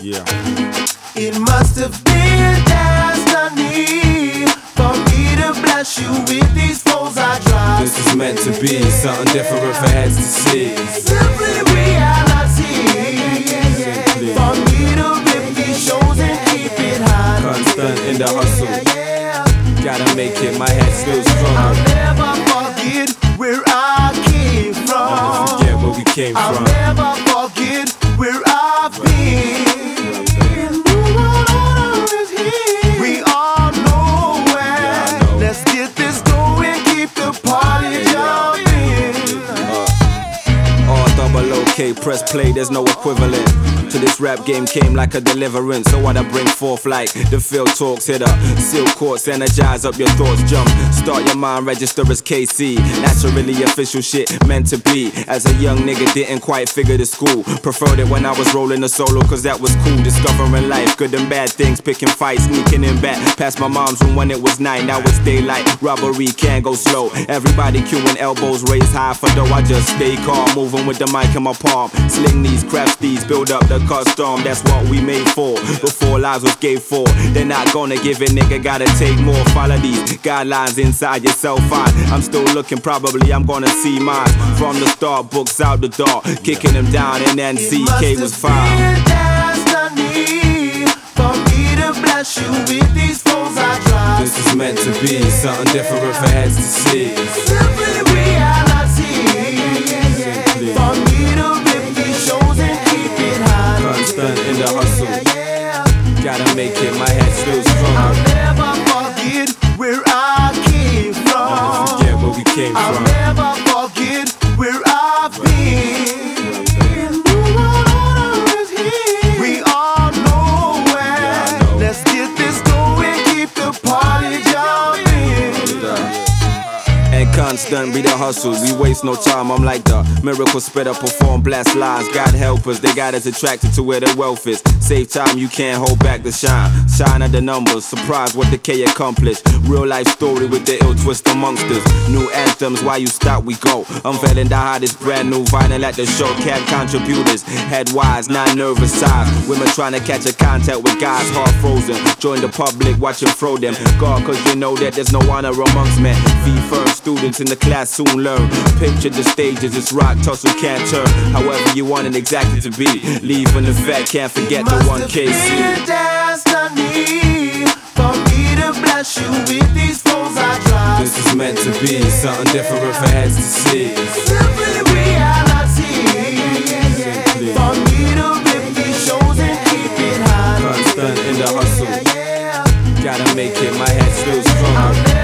Yeah. It must have been destiny for me to bless you with these flows I drive. This is meant to be something different for heads to see. Simply reality. For me to rip these shows and keep it high. Constant in the hustle. Gotta make it, my head still strong. I'll never forget where I came from. Never forget where we came I'll from. never forget where I've been. We all know where. Let's get this going, keep the party jumping. OK, press play, there's no equivalent to this rap game. Came like a deliverance, so what I bring forth like the field talks. Hit up, seal courts, energize up your thoughts. Jump, start your mind, register as KC. Naturally official shit, meant to be. As a young nigga, didn't quite figure the school. Preferred it when I was rolling a solo, cause that was cool. Discovering life, good and bad things. Picking fights, sneaking in back. Past my mom's room when it was night, now it's daylight. Robbery can't go slow. Everybody queuing, elbows raised high for dough. I just stay calm, moving with the mic in my palm. Sling these, craft these, build up the custom. That's what we made for. Before lives was gave for. They're not gonna give it, nigga, gotta take more. Follow these guidelines inside yourself. I'm still looking, probably I'm gonna see mine. From the start, books out the door, kicking them down, and then CK was fine. Destiny for me to bless you with these flows I drive. This is meant to be something different for heads to see. Simply reality. For me to rip these shows and keep it high. Constant in the hustle. Gotta make it, my head still strong. I'll never forget where I came from. Never forget where we came I'll from. never forget where I've been. We all know where. Let's get this going, keep the party jumping. And constant be the hustle, we waste no time. I'm like the miracle spitter, perform blast lines. God help us, they got us attracted to where the wealth is. Save time, you can't hold back the shine. Shine at the numbers, surprise what the K accomplished. Real life story with the ill twist amongst us. New anthems, why you stop, we go. Unveiling the hottest brand new vinyl at the show. Cab contributors, head wise, not nervous size. Women trying to catch a contact with guys, heart frozen. Join the public, watch them throw them. God, cause you know that there's no honor amongst men. Be firm, students in the class soon learn. Picture the stages, it's rock, tussle, can't turn. However you want it exactly to be. Leaving the fact, can't forget the 1KC. Destiny for me to bless you with these flows I drive. This is meant to be something different for heads to see. Simply reality. For me to rip these shows and keep it high. Constant in the hustle. Gotta make it, my head still strong.